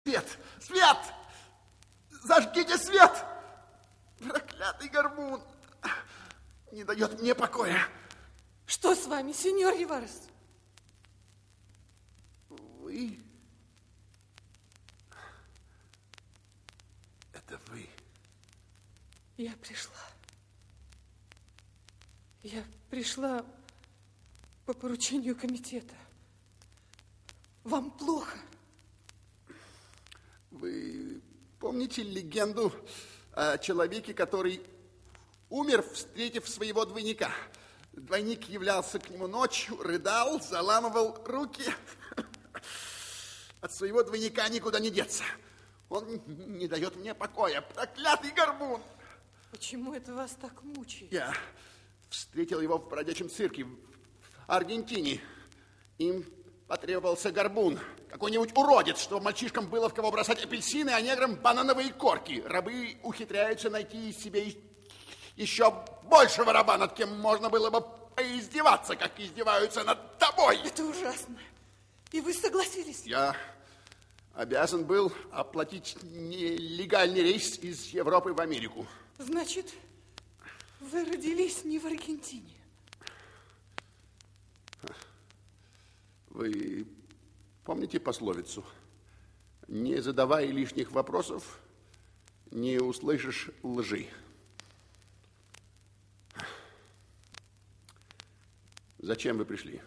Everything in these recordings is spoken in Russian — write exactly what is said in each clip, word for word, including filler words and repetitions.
Свет! Свет! Зажгите свет! Проклятый горбун не дает мне покоя. Что с вами, сеньор Риварес? Вы... Это вы. Я пришла. Я пришла по поручению комитета. Вам плохо? Вы помните легенду о человеке, который умер, встретив своего двойника? Двойник являлся к нему ночью, рыдал, заламывал руки. От своего двойника никуда не деться. Он не дает мне покоя. Проклятый горбун! Почему это вас так мучает? Я встретил его в бродячем цирке в Аргентине. Им потребовался горбун. Какой-нибудь уродец, чтобы мальчишкам было в кого бросать апельсины, а неграм банановые корки. Рабы ухитряются найти себе еще большего раба, над кем можно было бы поиздеваться, как издеваются над тобой. Это ужасно. И вы согласились? Я обязан был оплатить нелегальный рейс из Европы в Америку. Значит, вы родились не в Аргентине. Вы помните пословицу? Не задавай лишних вопросов, не услышишь лжи. Зачем вы пришли?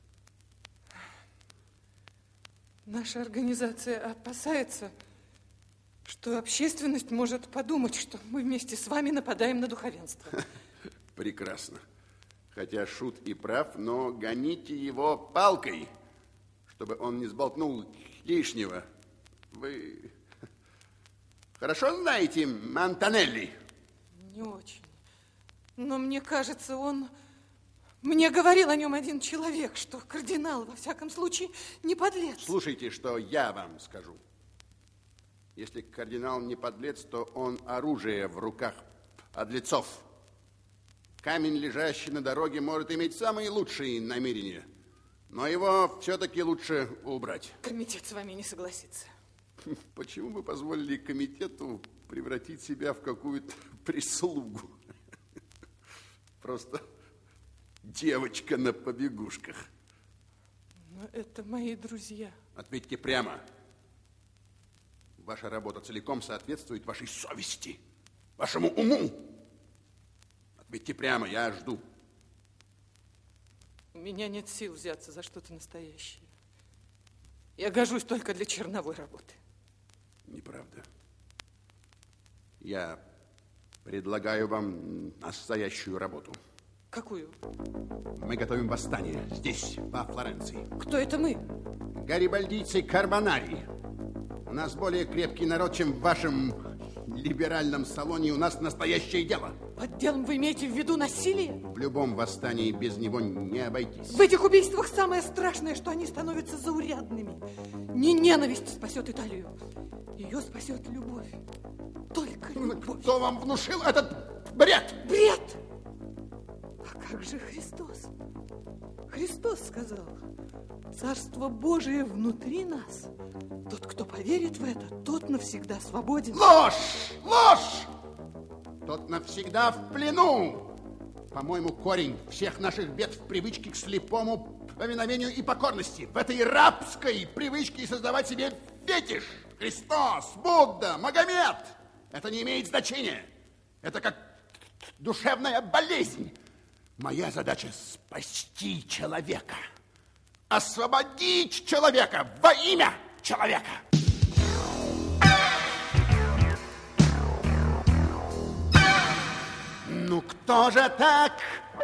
Наша организация опасается, что общественность может подумать, что мы вместе с вами нападаем на духовенство. Прекрасно. Хотя шут и прав, но гоните его палкой, чтобы он не сболтнул лишнего. Вы хорошо знаете Монтанелли? Не очень. Но мне кажется, он... Мне говорил о нем один человек, что кардинал, во всяком случае, не подлец. Слушайте, что я вам скажу. Если кардинал не подлец, то он оружие в руках подлецов. Камень, лежащий на дороге, может иметь самые лучшие намерения, но его все-таки лучше убрать. Комитет с вами не согласится. Почему вы позволили комитету превратить себя в какую-то прислугу? Просто девочка на побегушках. Но это мои друзья. Ответьте прямо. Ваша работа целиком соответствует вашей совести, вашему уму. Ответьте прямо, я жду. У меня нет сил взяться за что-то настоящее. Я гожусь только для черновой работы. Неправда. Я предлагаю вам настоящую работу. Какую? Мы готовим восстание здесь, во Флоренции. Кто это мы? Гарибальдийцы Карбонари. У нас более крепкий народ, чем в вашем либеральном салоне. У нас настоящее дело. Под делом вы имеете в виду насилие? В любом восстании без него не обойтись. В этих убийствах самое страшное, что они становятся заурядными. Не ненависть спасет Италию. Ее спасет любовь. Только любовь. Кто вам внушил этот бред? Бред! А как же Христос? Христос сказал: Царство Божие внутри нас. Тот, кто поверит в это, тот навсегда свободен. Ложь! Ложь! Тот навсегда в плену. По-моему, корень всех наших бед в привычке к слепому повиновению и покорности. В этой рабской привычке создавать себе фетиш. Христос, Будда, Магомед. Это не имеет значения. Это как душевная болезнь. Моя задача – спасти человека. Освободить человека во имя человека. Ну кто же так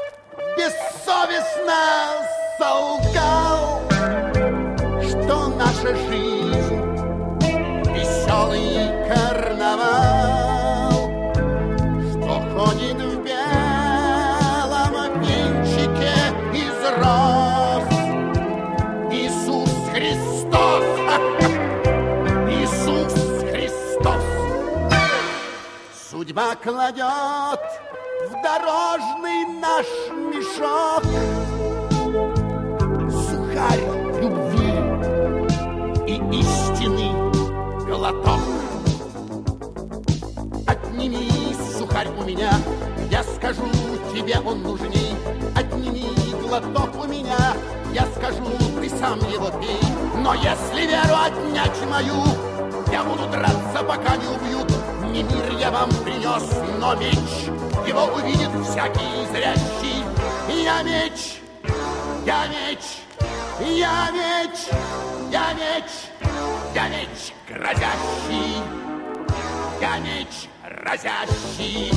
бессовестно солгал, что наша жизнь веселый карнавал, что ходит в белом венчике из роз Иисус Христос. Иисус Христос. Судьба кладет в дорожный наш мешок сухарь любви и истины меня. Я скажу, тебе он нужней, отними глоток у меня. Я скажу, ты сам его пей, но если веру отнять мою, я буду драться, пока не убьют. Не мир я вам принес, но меч, его увидит всякий зрящий. Я меч, я меч, я меч, я меч, я меч грозящий, я меч разящий.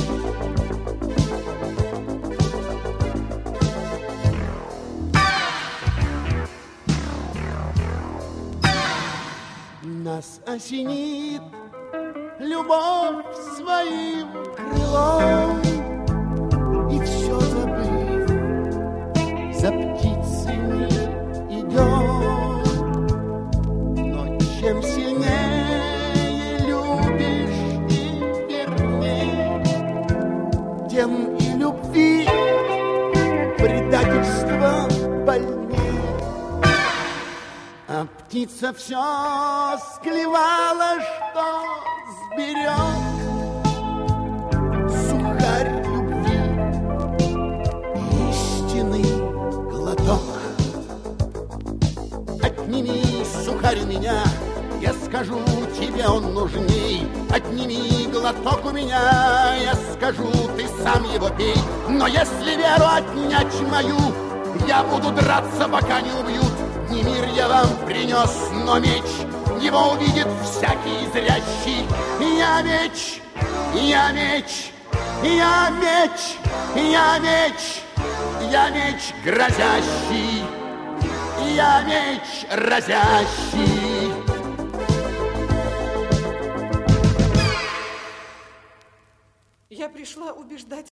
Нас осенит любовь своим крылом, и все забыв, за птицами идем. Но чем сильнее любишь и вернее, тем и любви предательство больнее. А птица все склевала, что сберег сухарь любви, истинный глоток. Отними сухарь у меня, я скажу, тебе он нужней. Отними глоток у меня, я скажу, ты сам его пей. Но если веру отнять мою, я буду драться, пока не убьют. Не мир я вам принес, но меч, его увидит всякий зрящий. Я меч, я меч, я меч, я меч, я меч грозящий, я меч разящий. Я пришла убеждать